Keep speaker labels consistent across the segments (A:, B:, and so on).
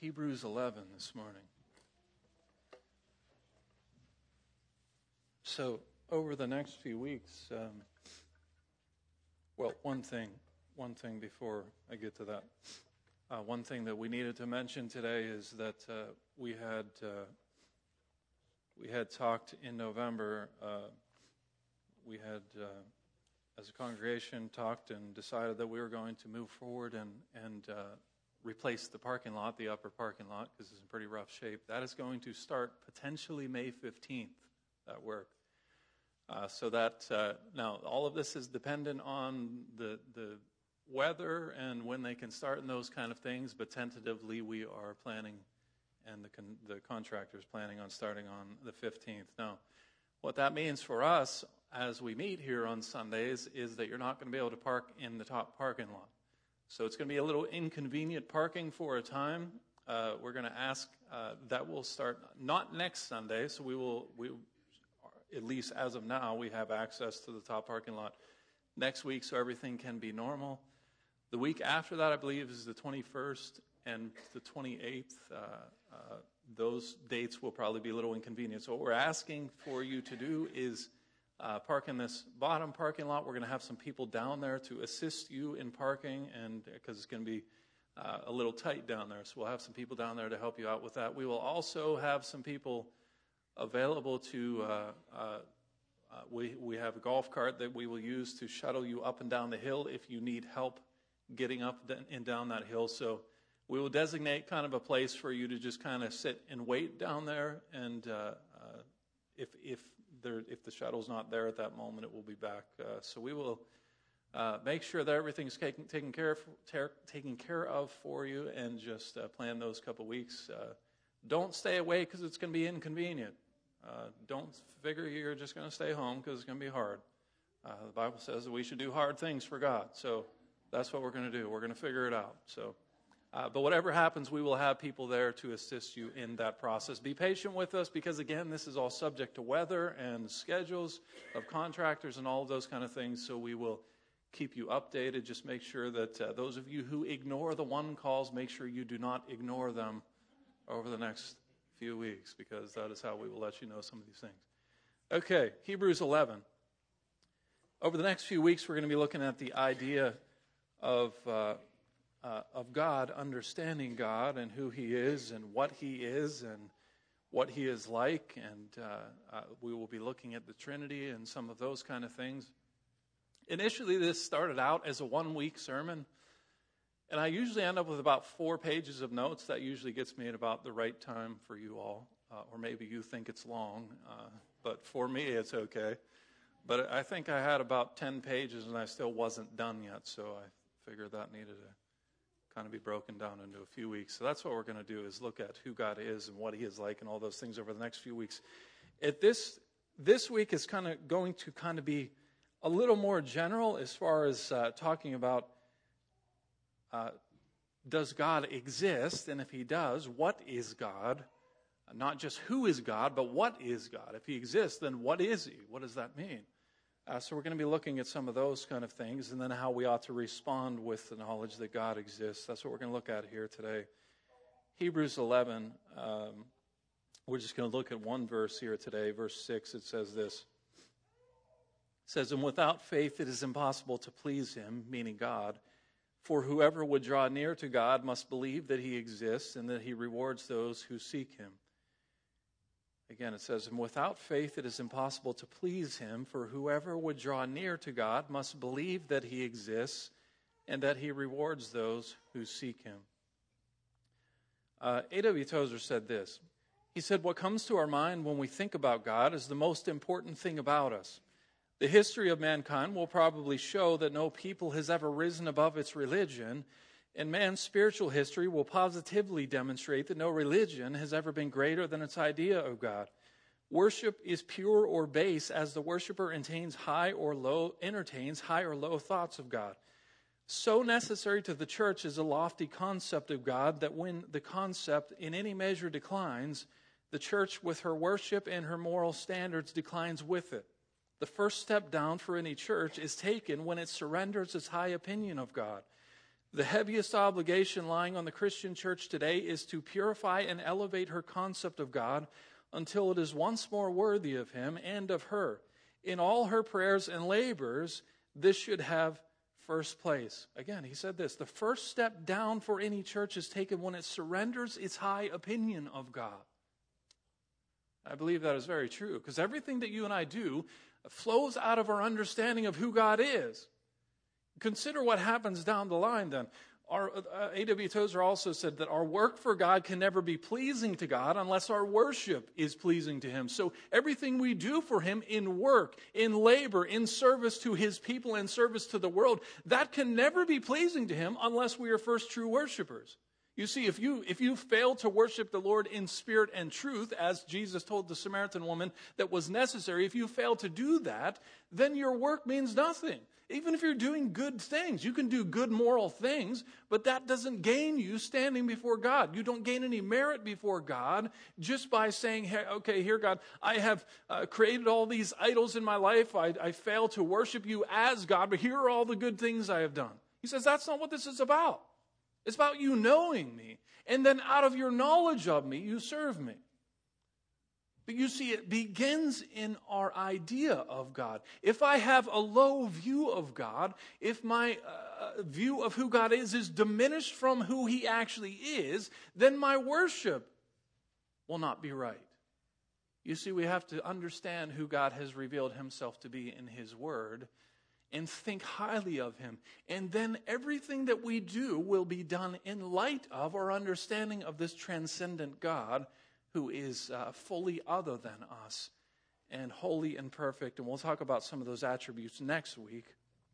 A: Hebrews 11 this morning. So over the next few weeks, one thing before I get to that. One thing that we needed to mention today is that we had talked in November. We had, as a congregation, talked and decided that we were going to move forward and replace the parking lot, the upper parking lot, because it's in pretty rough shape. That is going to start potentially May 15th, that work. Now all of this is dependent on the weather and when they can start and those kind of things, but tentatively we are planning, and the contractor is planning on starting on the 15th. Now, what that means for us as we meet here on Sundays is that you're not going to be able to park in the top parking lot. So it's going to be a little inconvenient parking for a time. We're going to ask that will start not next Sunday, so we at least as of now, we have access to the top parking lot next week so everything can be normal. The week after that, I believe, is the 21st and the 28th. Those dates will probably be a little inconvenient. So what we're asking for you to do is park in this bottom parking lot. We're going to have some people down there to assist you in parking, and because it's going to be a little tight down there. So we'll have some people down there to help you out with that. We will also have some people available to, we have a golf cart that we will use to shuttle you up and down the hill if you need help getting up and down that hill. So we will designate kind of a place for you to just kind of sit and wait down there, and if the shuttle's not there at that moment, it will be back. So we will make sure that everything's taken care of for you, and just plan those couple weeks. Don't stay away because it's going to be inconvenient. Don't figure you're just going to stay home because it's going to be hard. The Bible says that we should do hard things for God. So that's what we're going to do. We're going to figure it out. So, but whatever happens, we will have people there to assist you in that process. Be patient with us because, again, this is all subject to weather and schedules of contractors and all of those kind of things. So we will keep you updated. Just make sure that those of you who ignore the one calls, make sure you do not ignore them over the next few weeks, because that is how we will let you know some of these things. Okay, Hebrews 11. Over the next few weeks, we're going to be looking at the idea of God, understanding God and who He is and what He is and what He is like, and we will be looking at the Trinity and some of those kind of things. Initially, this started out as a one-week sermon. And I usually end up with about 4 pages of notes. That usually gets me at about the right time for you all. Or maybe you think it's long. But for me, it's okay. But I think I had about 10 pages and I still wasn't done yet. So I figured that needed to kind of be broken down into a few weeks. So that's what we're going to do, is look at who God is and what He is like and all those things over the next few weeks. This week is going to be a little more general as far as talking about does God exist? And if He does, what is God? Not just who is God, but what is God? If He exists, then what is He? What does that mean? So we're going to be looking at some of those kind of things, and then how we ought to respond with the knowledge that God exists. That's what we're going to look at here today. Hebrews 11, we're just going to look at one verse here today. Verse 6, it says this. It says, "And without faith it is impossible to please Him," meaning God. "For whoever would draw near to God must believe that He exists and that He rewards those who seek Him." Again, it says, "And without faith it is impossible to please Him, for whoever would draw near to God must believe that He exists and that He rewards those who seek Him." A.W. Tozer said this. He said, "What comes to our mind when we think about God is the most important thing about us. The history of mankind will probably show that no people has ever risen above its religion, and man's spiritual history will positively demonstrate that no religion has ever been greater than its idea of God. Worship is pure or base as the worshiper entertains high or low thoughts of God. So necessary to the church is a lofty concept of God that when the concept in any measure declines, the church with her worship and her moral standards declines with it. The first step down for any church is taken when it surrenders its high opinion of God. The heaviest obligation lying on the Christian church today is to purify and elevate her concept of God until it is once more worthy of him and of her. In all her prayers and labors, this should have first place. Again, he said this, the first step down for any church is taken when it surrenders its high opinion of God. I believe that is very true, because everything that you and I do flows out of our understanding of who God is. Consider what happens down the line then. A.W. Tozer also said that our work for God can never be pleasing to God unless our worship is pleasing to him. So everything we do for him in work, in labor, in service to his people, in service to the world, that can never be pleasing to him unless we are first true worshipers. You see, if you fail to worship the Lord in spirit and truth, as Jesus told the Samaritan woman that was necessary, if you fail to do that, then your work means nothing. Even if you're doing good things, you can do good moral things, but that doesn't gain you standing before God. You don't gain any merit before God just by saying, hey, okay, here, God, I have created all these idols in my life. I fail to worship you as God, but here are all the good things I have done. He says, that's not what this is about. It's about you knowing me, and then out of your knowledge of me, you serve me. But you see, it begins in our idea of God. If I have a low view of God, if my view of who God is diminished from who he actually is, then my worship will not be right. You see, we have to understand who God has revealed himself to be in his word and think highly of him. And then everything that we do will be done in light of our understanding of this transcendent God who is fully other than us and holy and perfect. And we'll talk about some of those attributes next week.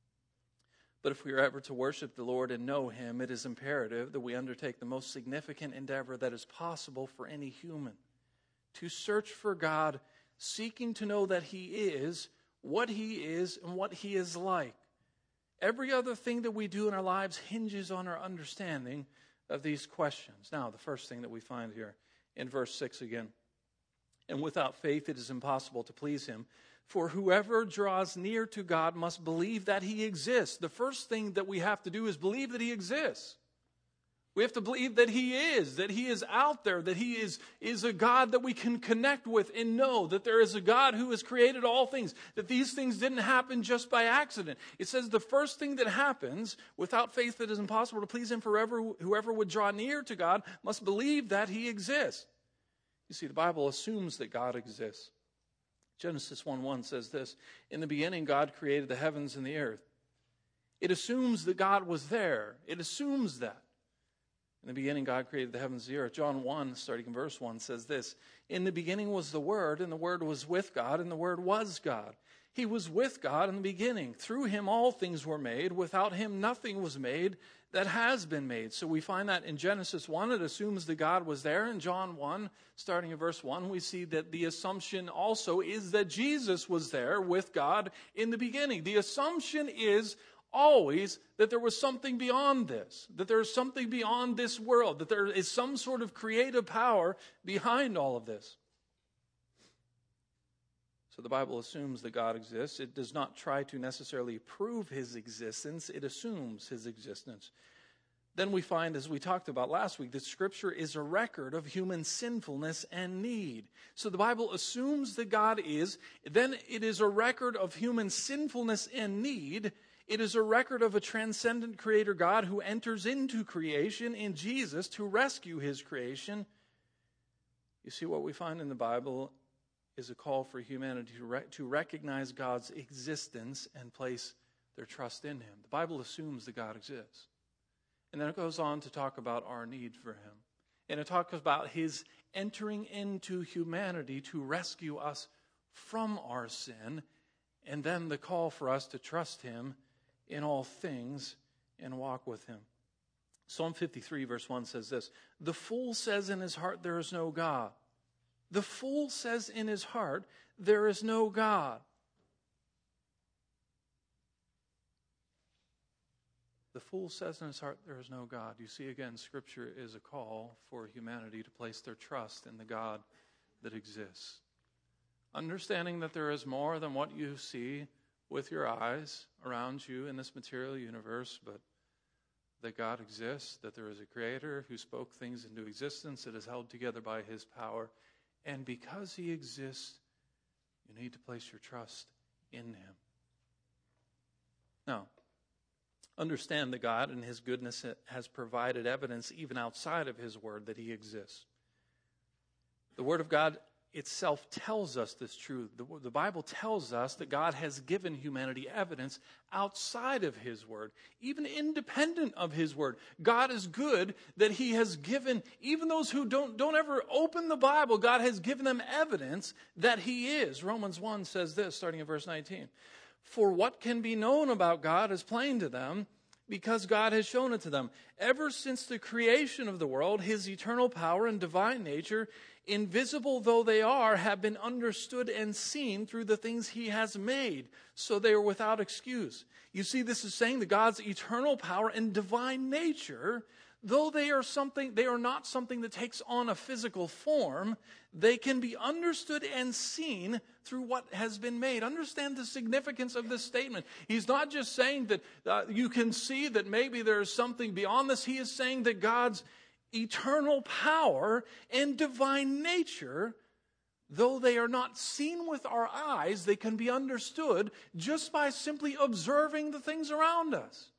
A: But if we are ever to worship the Lord and know him, it is imperative that we undertake the most significant endeavor that is possible for any human. To search for God, seeking to know that he is, what he is, and what he is like. Every other thing that we do in our lives hinges on our understanding of these questions. Now, the first thing that we find here in verse 6 again. And without faith it is impossible to please him. For whoever draws near to God must believe that he exists. The first thing that we have to do is believe that he exists. We have to believe that he is out there, that he is a God that we can connect with and know that there is a God who has created all things, that these things didn't happen just by accident. It says the first thing that happens, without faith it is impossible to please him, for whoever would draw near to God must believe that he exists. You see, the Bible assumes that God exists. Genesis 1:1 says this, in the beginning God created the heavens and the earth. It assumes that God was there. It assumes that. In the beginning, God created the heavens and the earth. John 1, starting in verse 1, says this, in the beginning was the Word, and the Word was with God, and the Word was God. He was with God in the beginning. Through him all things were made. Without him nothing was made that has been made. So we find that in Genesis 1, it assumes that God was there. In John 1, starting in verse 1, we see that the assumption also is that Jesus was there with God in the beginning. The assumption is always that there was something beyond this, that there is something beyond this world, that there is some sort of creative power behind all of this. So the Bible assumes that God exists. It does not try to necessarily prove his existence. It assumes his existence. Then we find, as we talked about last week, that Scripture is a record of human sinfulness and need. So the Bible assumes that God is. Then it is a record of human sinfulness and need. It is a record of a transcendent creator God who enters into creation in Jesus to rescue his creation. You see, what we find in the Bible is a call for humanity to recognize God's existence and place their trust in him. The Bible assumes that God exists. And then it goes on to talk about our need for him. And it talks about his entering into humanity to rescue us from our sin. And then the call for us to trust him in all things and walk with him. Psalm 53 verse 1 says this, the fool says in his heart there is no God. The fool says in his heart there is no God. The fool says in his heart there is no God. You see, again, Scripture is a call for humanity to place their trust in the God that exists. Understanding that there is more than what you see with your eyes around you in this material universe, but that God exists, that there is a creator who spoke things into existence that is held together by his power. And because he exists, you need to place your trust in him. Now, understand that God in his goodness has provided evidence even outside of his word that he exists. The word of God itself tells us this truth. The Bible tells us that God has given humanity evidence outside of his word, even independent of his word. God is good that he has given, even those who don't ever open the Bible, God has given them evidence that he is. Romans 1 says this, starting in verse 19. For what can be known about God is plain to them, because God has shown it to them. Ever since the creation of the world, his eternal power and divine nature, invisible though they are, have been understood and seen through the things he has made, so they are without excuse. You see, this is saying that God's eternal power and divine nature, though they are not something that takes on a physical form, they can be understood and seen through what has been made. Understand the significance of this statement. He's not just saying that you can see that maybe there's something beyond this. He is saying that God's eternal power and divine nature, though they are not seen with our eyes, they can be understood just by simply observing the things around us.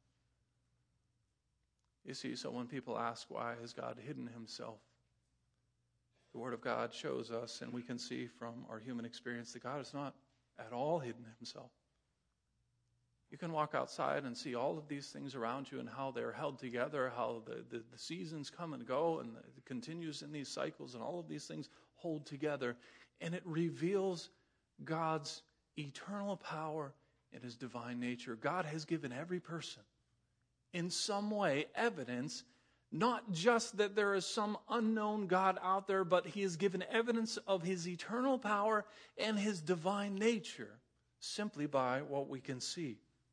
A: You see, so when people ask, why has God hidden himself? The Word of God shows us, and we can see from our human experience, that God has not at all hidden himself. You can walk outside and see all of these things around you and how they're held together, how the seasons come and go, and it continues in these cycles, and all of these things hold together. And it reveals God's eternal power and his divine nature. God has given every person in some way evidence, not just that there is some unknown God out there, but he has given evidence of his eternal power and his divine nature simply by what we can see.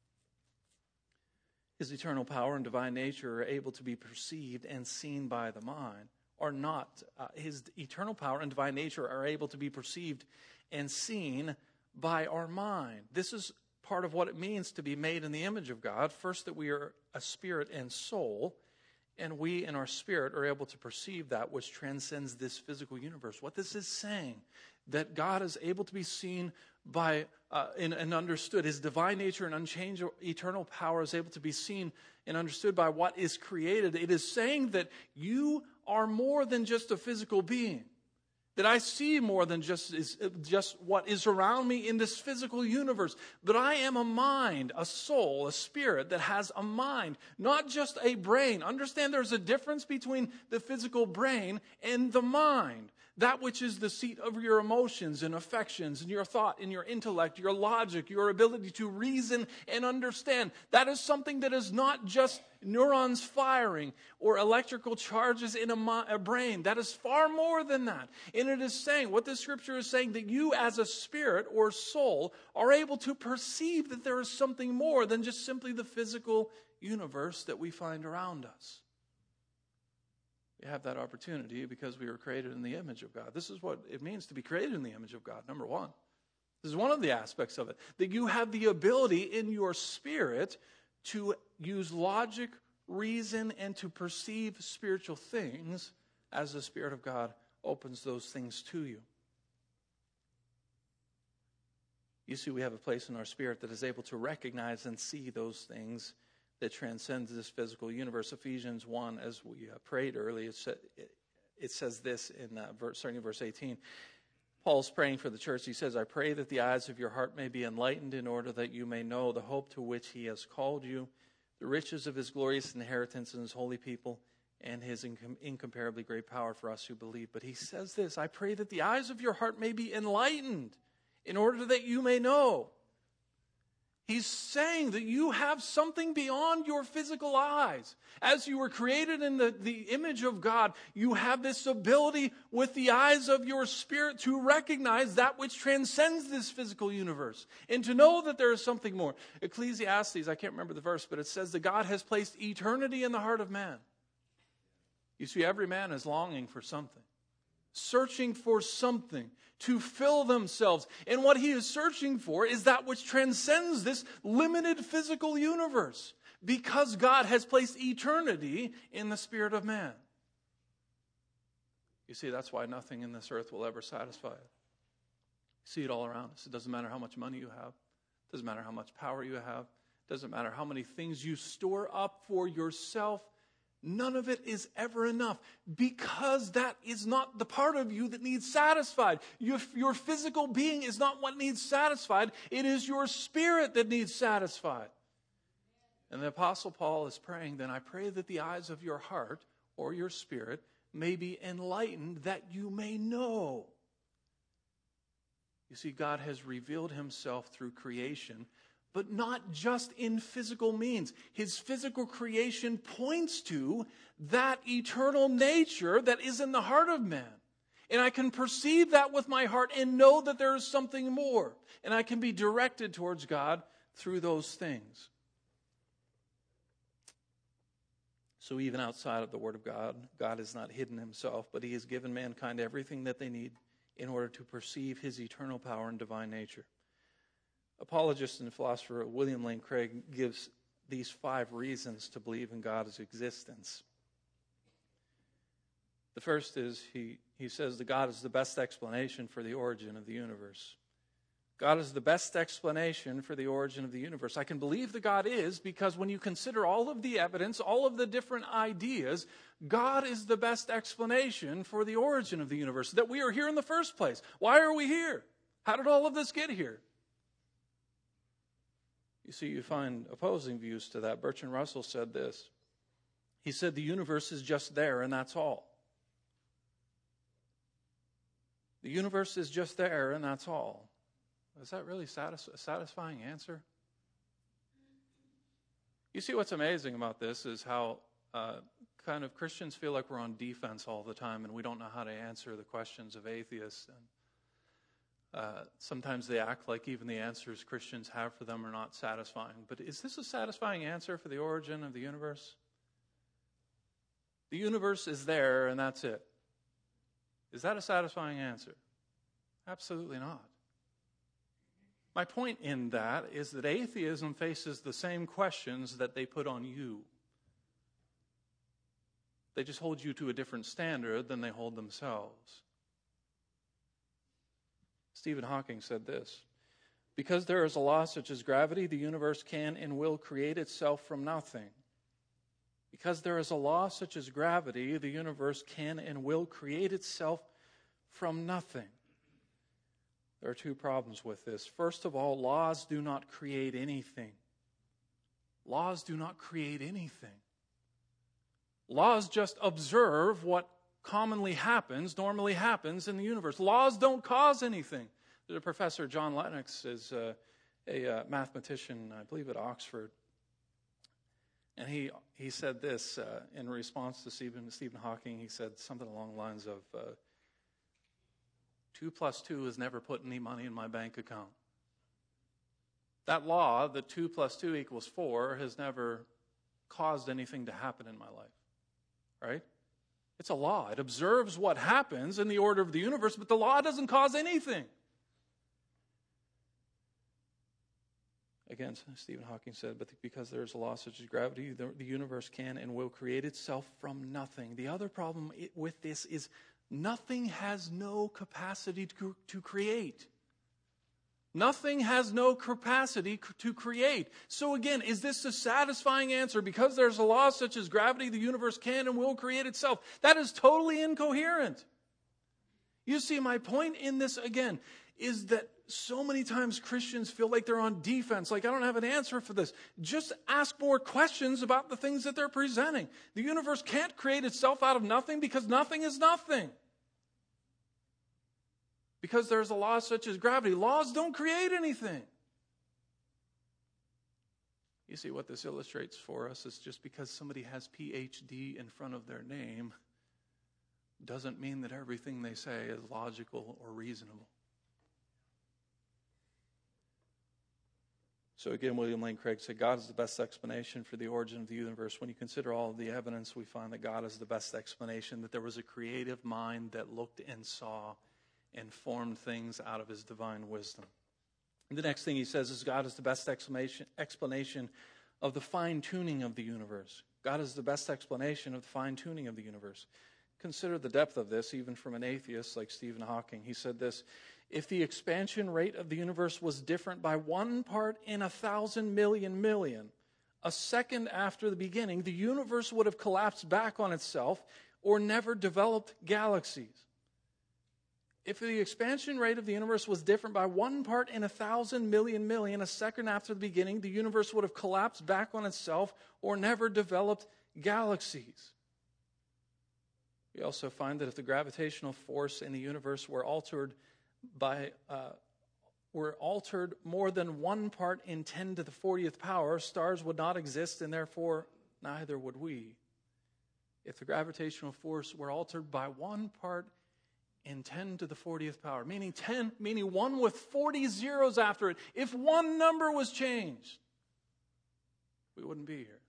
A: His eternal power and divine nature are able to be perceived and seen by the mind, or not. His eternal power and divine nature are able to be perceived and seen by our mind. This is part of what it means to be made in the image of God. First, that we are a spirit and soul, and we in our spirit are able to perceive that which transcends this physical universe. What this is saying, that God is able to be seen by and understood. His divine nature and unchangeable eternal power is able to be seen and understood by what is created. It is saying that you are more than just a physical being. That I see more than just what is around me in this physical universe. But I am a mind, a soul, a spirit that has a mind, not just a brain. Understand there's a difference between the physical brain and the mind. That which is the seat of your emotions and affections and your thought and your intellect, your logic, your ability to reason and understand. That is something that is not just neurons firing or electrical charges in a brain. That is far more than that. And it is saying, what this scripture is saying, that you as a spirit or soul are able to perceive that there is something more than just simply the physical universe that we find around us. We have that opportunity because we were created in the image of God. This is what it means to be created in the image of God, number one. This is one of the aspects of it. That you have the ability in your spirit to use logic, reason, and to perceive spiritual things as the Spirit of God opens those things to you. You see, we have a place in our spirit that is able to recognize and see those things that transcends this physical universe. Ephesians 1, as we prayed earlier, it says this in starting in verse 18. Paul's praying for the church. He says, I pray that the eyes of your heart may be enlightened in order that you may know the hope to which he has called you, the riches of his glorious inheritance in his holy people, and his incomparably great power for us who believe. But he says this, I pray that the eyes of your heart may be enlightened in order that you may know. He's saying that you have something beyond your physical eyes. As you were created in the image of God, you have this ability with the eyes of your spirit to recognize that which transcends this physical universe and to know that there is something more. Ecclesiastes, I can't remember the verse, but it says that God has placed eternity in the heart of man. You see, every man is longing for something, searching for something to fill themselves. And what he is searching for is that which transcends this limited physical universe. because God has placed eternity in the spirit of man. You see, that's why nothing in this earth will ever satisfy it. You see it all around us. It doesn't matter how much money you have. It doesn't matter how much power you have. It doesn't matter how many things you store up for yourself. None of it is ever enough, because that is not the part of you that needs satisfied. Your physical being is not what needs satisfied. It is your spirit that needs satisfied. And the Apostle Paul is praying, then I pray that the eyes of your heart or your spirit may be enlightened, that you may know. You see, God has revealed himself through creation, but not just in physical means. His physical creation points to that eternal nature that is in the heart of man. And I can perceive that with my heart and know that there is something more. And I can be directed towards God through those things. So even outside of the Word of God, God has not hidden himself, but he has given mankind everything that they need in order to perceive his eternal power and divine nature. Apologist and philosopher William Lane Craig gives these 5 reasons to believe in God's existence. The first is he says that God is the best explanation for the origin of the universe. God is the best explanation for the origin of the universe. I can believe that God is because when you consider all of the evidence, all of the different ideas, God is the best explanation for the origin of the universe, that we are here in the first place. Why are we here? How did all of this get here? You see, you find opposing views to that. Bertrand Russell said this. He said, the universe is just there, and that's all. The universe is just there, and that's all. Is that really a satisfying answer? You see, what's amazing about this is how kind of Christians feel like we're on defense all the time, and we don't know how to answer the questions of atheists. And sometimes they act like even the answers Christians have for them are not satisfying. But is this a satisfying answer for the origin of the universe? The universe is there and that's it. Is that a satisfying answer? Absolutely not. My point in that is that atheism faces the same questions that they put on you. They just hold you to a different standard than they hold themselves. Stephen Hawking said this, because there is a law such as gravity, the universe can and will create itself from nothing. Because there is a law such as gravity, the universe can and will create itself from nothing. There are 2 problems with this. First of all, laws do not create anything. Laws do not create anything. Laws just observe what normally happens in the universe. Laws don't cause anything. There's a professor, John Lennox, is a mathematician, I believe at Oxford. And he said this in response to Stephen Hawking. He said something along the lines of, 2 plus 2 has never put any money in my bank account. That law, that 2 plus 2 equals 4, has never caused anything to happen in my life. Right? It's a law. It observes what happens in the order of the universe, but the law doesn't cause anything. Again, Stephen Hawking said, but because there is a law such as gravity, the universe can and will create itself from nothing. The other problem with this is nothing has no capacity to create. Nothing has no capacity to create. So again, is this a satisfying answer? Because there's a law such as gravity, the universe can and will create itself. That is totally incoherent. You see, my point in this, again, is that so many times Christians feel like they're on defense, like I don't have an answer for this. Just ask more questions about the things that they're presenting. The universe can't create itself out of nothing because nothing is nothing. Because there's a law such as gravity. Laws don't create anything. You see, what this illustrates for us is just because somebody has PhD in front of their name doesn't mean that everything they say is logical or reasonable. So again, William Lane Craig said, God is the best explanation for the origin of the universe. When you consider all of the evidence, we find that God is the best explanation, that there was a creative mind that looked and saw and formed things out of his divine wisdom. And the next thing he says is God is the best explanation of the fine-tuning of the universe. God is the best explanation of the fine-tuning of the universe. Consider the depth of this, even from an atheist like Stephen Hawking. He said this: if the expansion rate of the universe was different by 1 part in 1,000 million, a second after the beginning, the universe would have collapsed back on itself or never developed galaxies. If the expansion rate of the universe was different by 1 part in 1,000 million, a second after the beginning, the universe would have collapsed back on itself or never developed galaxies. We also find that if the gravitational force in the universe were altered more than 1 part in 10 to the 40th power, stars would not exist, and therefore neither would we. If the gravitational force were altered by 1 part in 10 to the 40th power, meaning 1 with 40 zeros after it, if one number was changed, we wouldn't be here.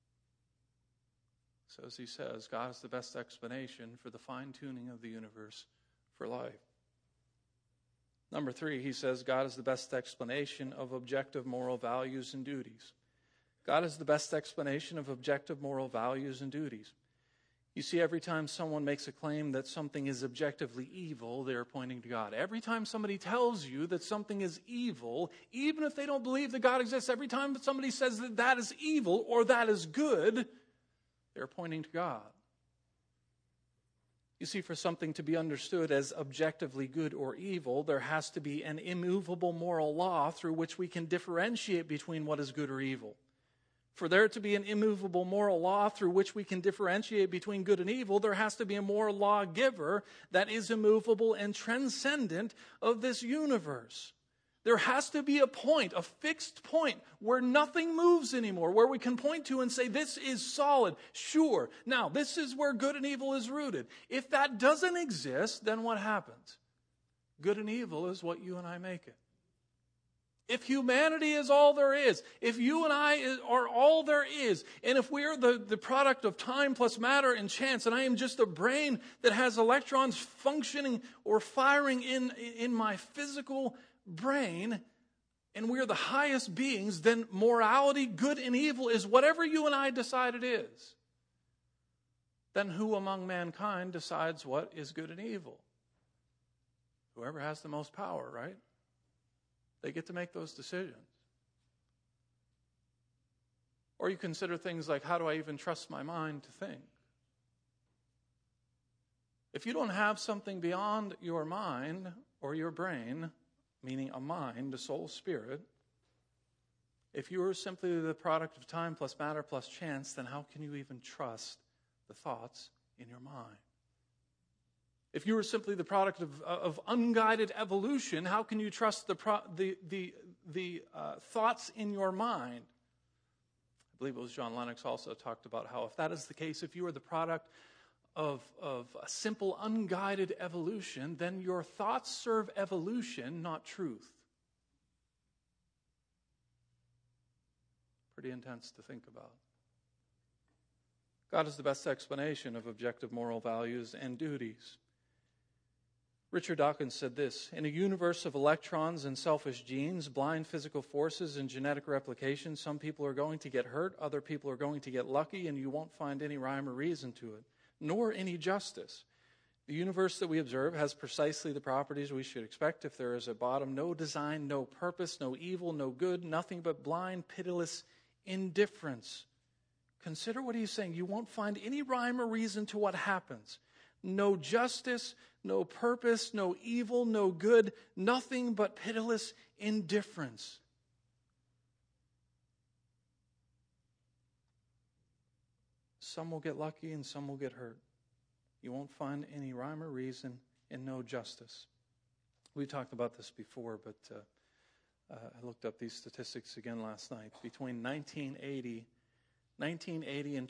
A: So as he says, God is the best explanation for the fine-tuning of the universe for life. Number 3, he says God is the best explanation of objective moral values and duties. God is the best explanation of objective moral values and duties. You see, every time someone makes a claim that something is objectively evil, they're pointing to God. Every time somebody tells you that something is evil, even if they don't believe that God exists, every time that somebody says that that is evil or that is good, they're pointing to God. You see, for something to be understood as objectively good or evil, there has to be an immovable moral law through which we can differentiate between what is good or evil. For there to be an immovable moral law through which we can differentiate between good and evil, there has to be a moral lawgiver that is immovable and transcendent of this universe. There has to be a point, a fixed point, where nothing moves anymore, where we can point to and say, this is solid, sure. Now, this is where good and evil is rooted. If that doesn't exist, then what happens? Good and evil is what you and I make it. If humanity is all there is, if you and I are all there is, and if we are the product of time plus matter and chance, and I am just a brain that has electrons functioning or firing in my physical brain, and we are the highest beings, then morality, good and evil, is whatever you and I decide it is. Then who among mankind decides what is good and evil? Whoever has the most power, right? They get to make those decisions. Or you consider things like, how do I even trust my mind to think? If you don't have something beyond your mind or your brain, meaning a mind, a soul, spirit, if you are simply the product of time plus matter plus chance, then how can you even trust the thoughts in your mind? If you were simply the product of unguided evolution, how can you trust the thoughts in your mind? I believe it was John Lennox also talked about how if that is the case, if you are the product of a simple unguided evolution, then your thoughts serve evolution, not truth. Pretty intense to think about. God is the best explanation of objective moral values and duties. Richard Dawkins said this: in a universe of electrons and selfish genes, blind physical forces and genetic replication, some people are going to get hurt, other people are going to get lucky, and you won't find any rhyme or reason to it, nor any justice. The universe that we observe has precisely the properties we should expect if there is a bottom: no design, no purpose, no evil, no good, nothing but blind, pitiless indifference. Consider what he's saying. You won't find any rhyme or reason to what happens. No justice, no purpose, no evil, no good, nothing but pitiless indifference. Some will get lucky and some will get hurt. You won't find any rhyme or reason and no justice. We talked about this before, but I looked up these statistics again last night. Between 1980 and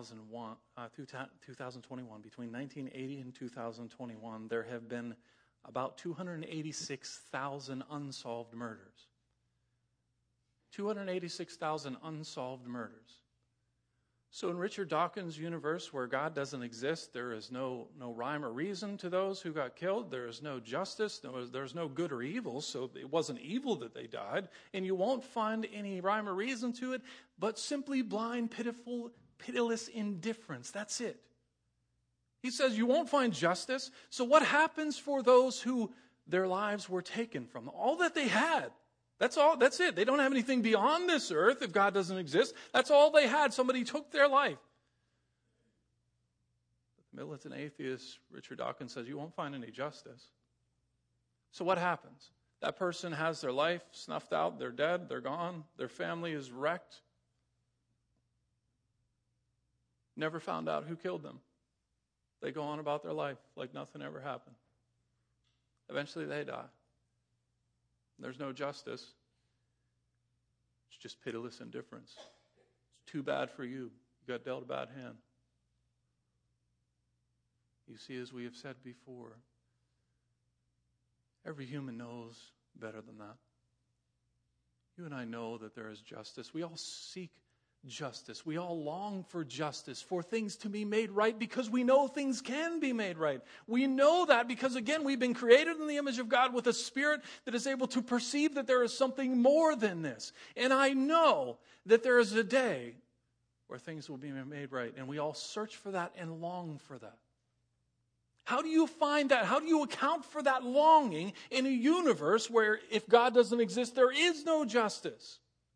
A: 2021, between 1980 and 2021, there have been about 286,000 unsolved murders. 286,000 unsolved murders. So in Richard Dawkins' universe, where God doesn't exist, there is no rhyme or reason to those who got killed. There is no justice. There's no good or evil. So it wasn't evil that they died. And you won't find any rhyme or reason to it, but simply blind, pitiless indifference. That's it. He says you won't find justice. So what happens for those who their lives were taken from? All that they had. That's all. That's it. They don't have anything beyond this earth if God doesn't exist. That's all they had. Somebody took their life. The militant atheist, Richard Dawkins, says you won't find any justice. So what happens? That person has their life snuffed out. They're dead. They're gone. Their family is wrecked. Never found out who killed them. They go on about their life like nothing ever happened. Eventually they die. There's no justice. It's just pitiless indifference. It's too bad for you. You got dealt a bad hand. You see, as we have said before, every human knows better than that. You and I know that there is justice. We all seek justice. We all long for justice, for things to be made right, because we know things can be made right. We know that because, again, we've been created in the image of God with a spirit that is able to perceive that there is something more than this. And I know that there is a day where things will be made right, and we all search for that and long for that. How do you find that? How do you account for that longing in a universe where, if God doesn't exist, there is no justice?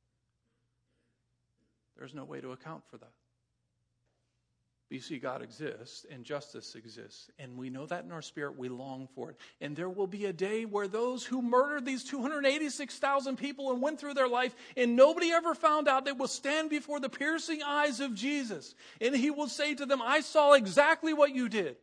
A: There's no way to account for that. But you see, God exists and justice exists. And we know that in our spirit. We long for it. And there will be a day where those who murdered these 286,000 people and went through their life and nobody ever found out, they will stand before the piercing eyes of Jesus. And he will say to them, I saw exactly what you did.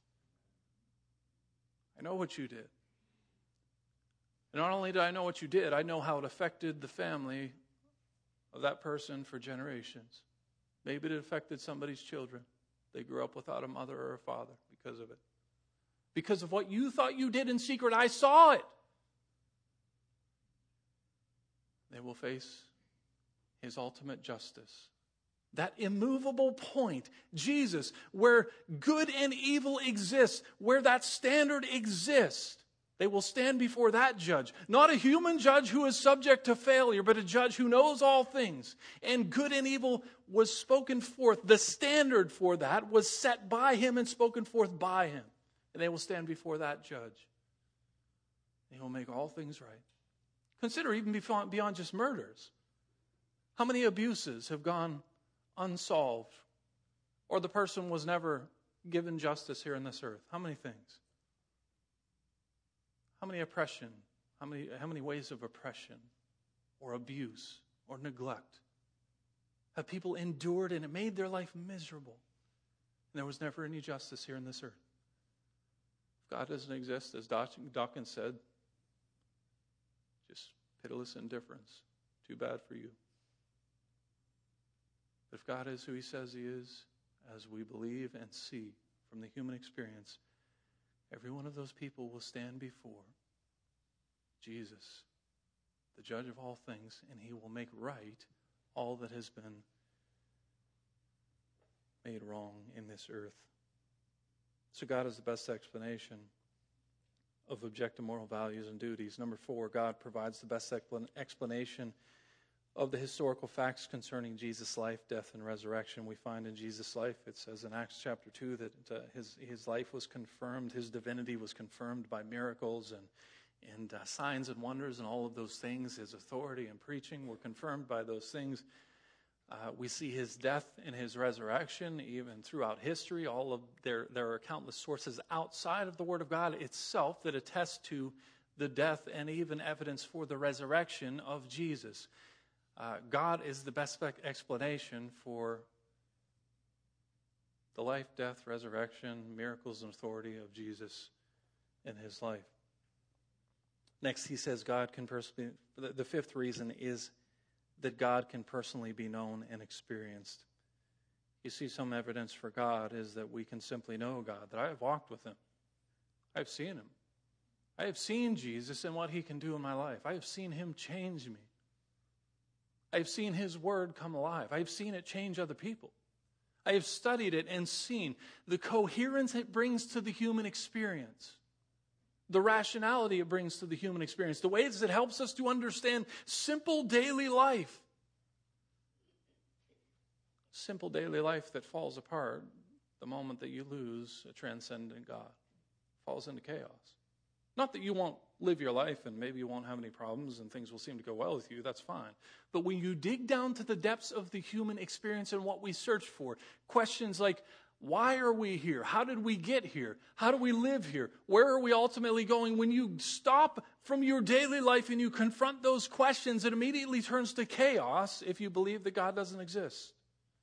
A: I know what you did. And not only did I know what you did, I know how it affected the family of that person for generations. Maybe it affected somebody's children. They grew up without a mother or a father because of it. Because of what you thought you did in secret, I saw it. They will face his ultimate justice. That immovable point, Jesus, where good and evil exists, where that standard exists. They will stand before that judge. Not a human judge who is subject to failure, but a judge who knows all things. And good and evil was spoken forth. The standard for that was set by him and spoken forth by him. And they will stand before that judge. And he will make all things right. Consider even beyond just murders. How many abuses have gone unsolved? Or the person was never given justice here on this earth? How many things? How many oppression, how many ways of oppression or abuse or neglect have people endured, and it made their life miserable? And there was never any justice here on this earth. If God doesn't exist, as Dawkins said, just pitiless indifference. Too bad for you. But if God is who he says he is, as we believe and see from the human experience, every one of those people will stand before Jesus, the judge of all things, and he will make right all that has been made wrong in this earth. So God is the best explanation of objective moral values and duties. Number 4, God provides the best explanation of the historical facts concerning Jesus' life, death, and resurrection. We find in Jesus' life, it says in Acts chapter 2 that his life was confirmed, his divinity was confirmed by miracles and signs and wonders and all of those things. His authority and preaching were confirmed by those things. We see his death and his resurrection even throughout history. There are countless sources outside of the Word of God itself that attest to the death and even evidence for the resurrection of Jesus. God is the best explanation for the life, death, resurrection, miracles, and authority of Jesus in his life. Next, he says God can personally, the fifth reason is that God can personally be known and experienced. You see, some evidence for God is that we can simply know God, that I have walked with him. I've seen him. I have seen Jesus and what he can do in my life. I have seen him change me. I've seen his word come alive. I've seen it change other people. I have studied it and seen the coherence it brings to the human experience, the rationality it brings to the human experience, the ways it helps us to understand simple daily life. Simple daily life that falls apart the moment that you lose a transcendent God, falls into chaos. Not that you won't live your life and maybe you won't have any problems and things will seem to go well with you, that's fine. But when you dig down to the depths of the human experience and what we search for, questions like, why are we here? How did we get here? How do we live here? Where are we ultimately going? When you stop from your daily life and you confront those questions, it immediately turns to chaos if you believe that God doesn't exist.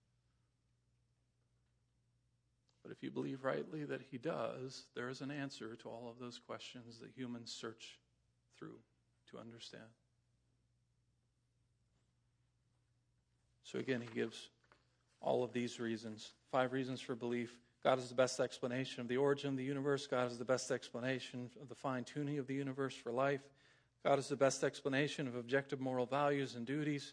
A: But if you believe rightly that he does, there is an answer to all of those questions that humans search through to understand. So again, he gives all of these reasons. 5 reasons for belief. God is the best explanation of the origin of the universe. God is the best explanation of the fine-tuning of the universe for life. God is the best explanation of objective moral values and duties.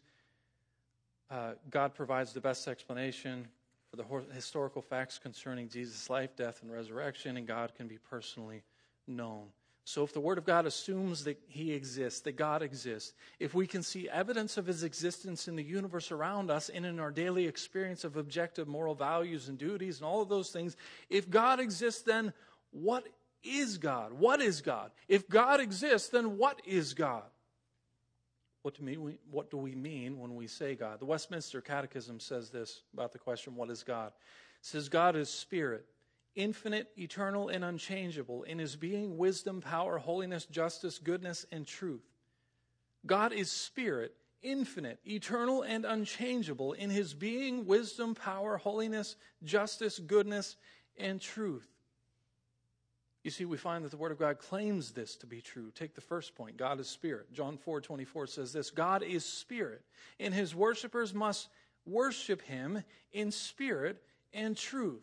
A: God provides the best explanation for the historical facts concerning Jesus' life, death, and resurrection, and God can be personally known. So if the Word of God assumes that he exists, that God exists, if we can see evidence of his existence in the universe around us and in our daily experience of objective moral values and duties and all of those things, if God exists, then what is God? What is God? If God exists, then what is God? What do we mean when we say God? The Westminster Catechism says this about the question, what is God? It says, God is spirit, infinite, eternal, and unchangeable in his being, wisdom, power, holiness, justice, goodness, and truth. God is spirit, infinite, eternal, and unchangeable in his being, wisdom, power, holiness, justice, goodness, and truth. You see, we find that the Word of God claims this to be true. Take the first point, God is spirit. John 4:24 says this, God is spirit, and his worshipers must worship him in spirit and truth.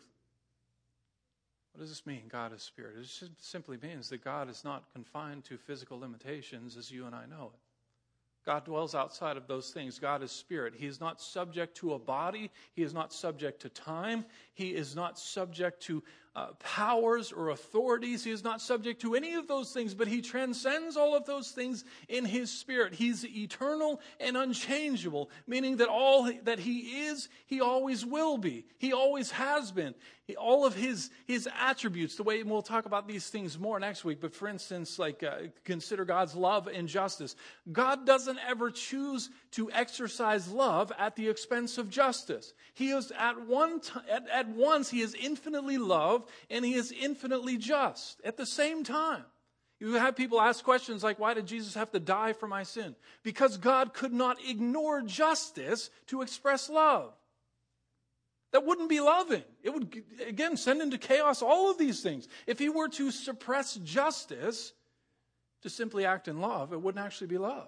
A: What does this mean, God is spirit? It just simply means that God is not confined to physical limitations as you and I know it. God dwells outside of those things. God is spirit. He is not subject to a body. He is not subject to time. He is not subject to powers or authorities. He is not subject to any of those things, but he transcends all of those things in his spirit. He's eternal and unchangeable, meaning that all that he is, he always will be. He always has been. All of his attributes, the way, and we'll talk about these things more next week, but for instance, consider God's love and justice. God doesn't ever choose to exercise love at the expense of justice. He is at once, he is infinitely love and he is infinitely just at the same time. You have people ask questions like, why did Jesus have to die for my sin? Because God could not ignore justice to express love. That wouldn't be loving. It would, again, send into chaos all of these things. If he were to suppress justice to simply act in love, it wouldn't actually be love.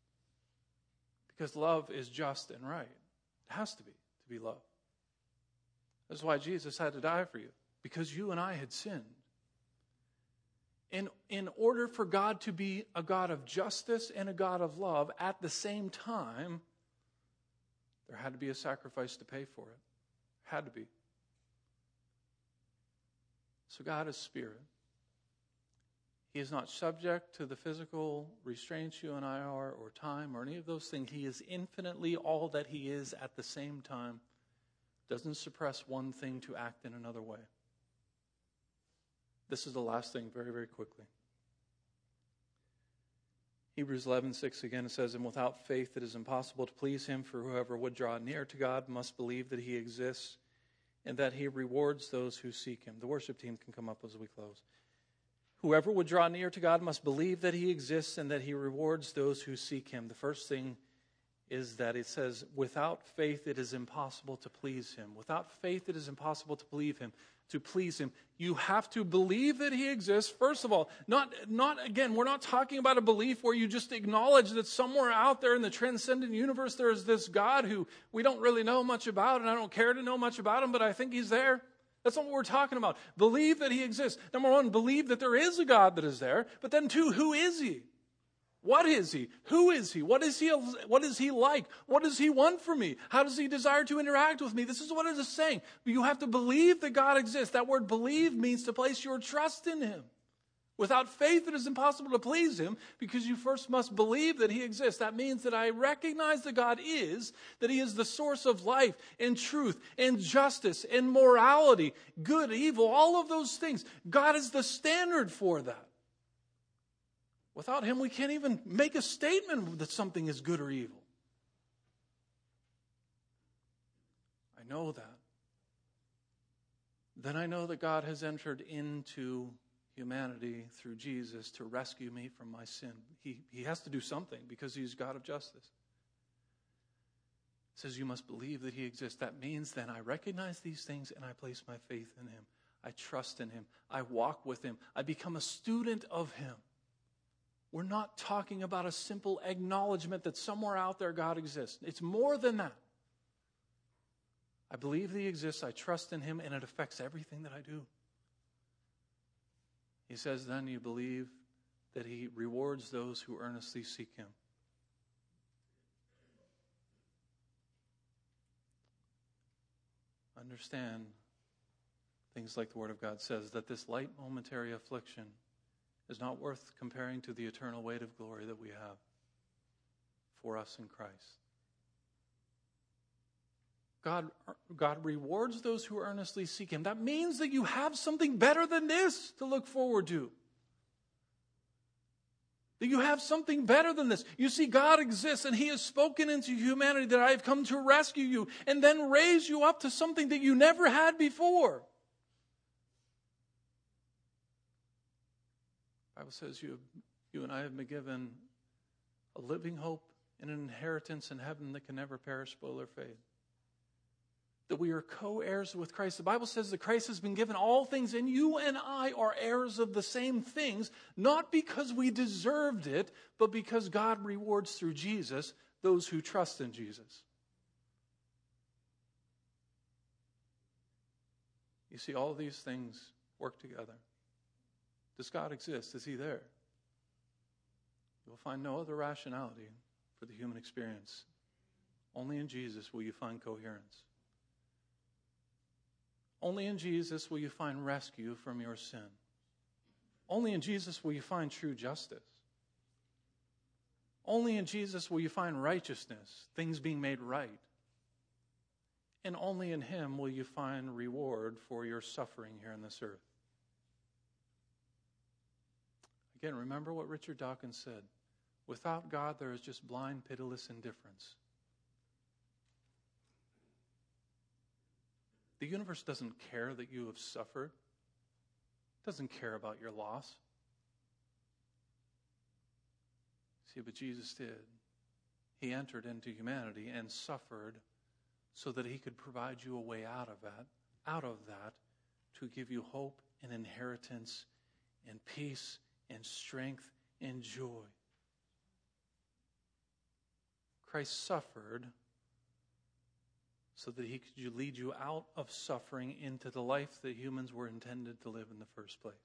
A: Because love is just and right. It has to be love. That's why Jesus had to die for you. Because you and I had sinned. In order for God to be a God of justice and a God of love at the same time, there had to be a sacrifice to pay for it. Had to be. So God is spirit. He is not subject to the physical restraints you and I are, or time, or any of those things. He is infinitely all that he is at the same time. Doesn't suppress one thing to act in another way. This is the last thing, very, very quickly. Hebrews 11:6 again, it says, and without faith it is impossible to please him, for whoever would draw near to God must believe that he exists and that he rewards those who seek him. The worship team can come up as we close. Whoever would draw near to God must believe that he exists and that he rewards those who seek him. The first thing is that it says, without faith it is impossible to please him. Without faith it is impossible to please him. You have to believe that he exists. First of all, not again, we're not talking about a belief where you just acknowledge that somewhere out there in the transcendent universe there is this God who we don't really know much about, and I don't care to know much about him, but I think he's there. That's not what we're talking about. Believe that he exists. Number one, believe that there is a God that is there, but then two, who is he? What is he? Who is he? What is he like? What does he want from me? How does he desire to interact with me? This is what it is saying. You have to believe that God exists. That word believe means to place your trust in him. Without faith, it is impossible to please him because you first must believe that he exists. That means that I recognize that God is, that he is the source of life and truth and justice and morality, good, evil, all of those things. God is the standard for that. Without him, we can't even make a statement that something is good or evil. I know that. Then I know that God has entered into humanity through Jesus to rescue me from my sin. He has to do something because he's God of justice. It says you must believe that he exists. That means then I recognize these things and I place my faith in him. I trust in him. I walk with him. I become a student of him. We're not talking about a simple acknowledgement that somewhere out there God exists. It's more than that. I believe that he exists. I trust in him, and it affects everything that I do. He says, then you believe that he rewards those who earnestly seek him. Understand things like the Word of God says, that this light momentary affliction is not worth comparing to the eternal weight of glory that we have for us in Christ. God rewards those who earnestly seek him. That means that you have something better than this to look forward to. That you have something better than this. You see, God exists and he has spoken into humanity that I have come to rescue you and then raise you up to something that you never had before. The Bible says you and I have been given a living hope and an inheritance in heaven that can never perish, spoil, or fade. That we are co-heirs with Christ. The Bible says that Christ has been given all things, and you and I are heirs of the same things, not because we deserved it, but because God rewards through Jesus those who trust in Jesus. You see, all these things work together. Does God exist? Is he there? You will find no other rationality for the human experience. Only in Jesus will you find coherence. Only in Jesus will you find rescue from your sin. Only in Jesus will you find true justice. Only in Jesus will you find righteousness, things being made right. And only in him will you find reward for your suffering here on this earth. Again, remember what Richard Dawkins said. Without God, there is just blind, pitiless indifference. The universe doesn't care that you have suffered. It doesn't care about your loss. See, but Jesus did. He entered into humanity and suffered so that he could provide you a way out of that, to give you hope and inheritance and peace and strength and joy. Christ suffered so that he could lead you out of suffering into the life that humans were intended to live in the first place.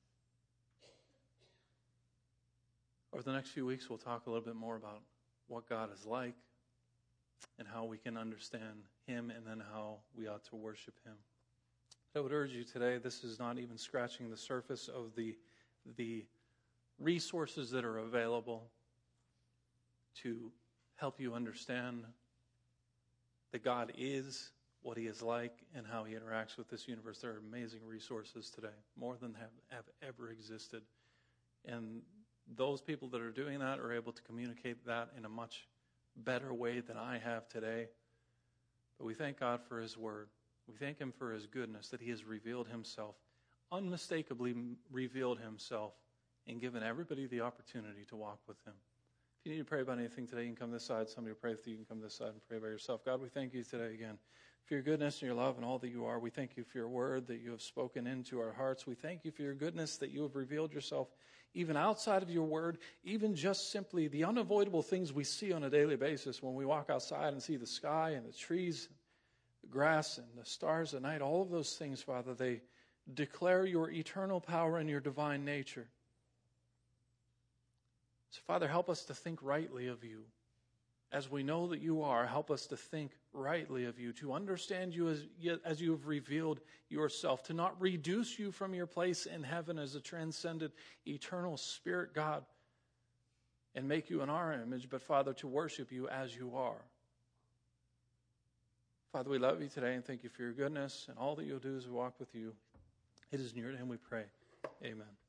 A: Over the next few weeks, we'll talk a little bit more about what God is like and how we can understand him and then how we ought to worship him. I would urge you today, this is not even scratching the surface of the resources that are available to help you understand that God is, what he is like, and how he interacts with this universe. There are amazing resources today, more than have ever existed. And those people that are doing that are able to communicate that in a much better way than I have today. But we thank God for his word. We thank him for his goodness, that he has revealed himself, unmistakably revealed himself, and given everybody the opportunity to walk with him. If you need to pray about anything today, you can come this side. Somebody will pray with you. You can come this side and pray by yourself. God, we thank you today again for your goodness and your love and all that you are. We thank you for your word that you have spoken into our hearts. We thank you for your goodness that you have revealed yourself even outside of your word, even just simply the unavoidable things we see on a daily basis when we walk outside and see the sky and the trees, the grass and the stars at night. All of those things, Father, they declare your eternal power and your divine nature. So, Father, help us to think rightly of you. As we know that you are, help us to think rightly of you, to understand you as you have revealed yourself, to not reduce you from your place in heaven as a transcendent, eternal Spirit God, and make you in our image, but, Father, to worship you as you are. Father, we love you today and thank you for your goodness and all that you'll do as we walk with you. It is in your name we pray. Amen.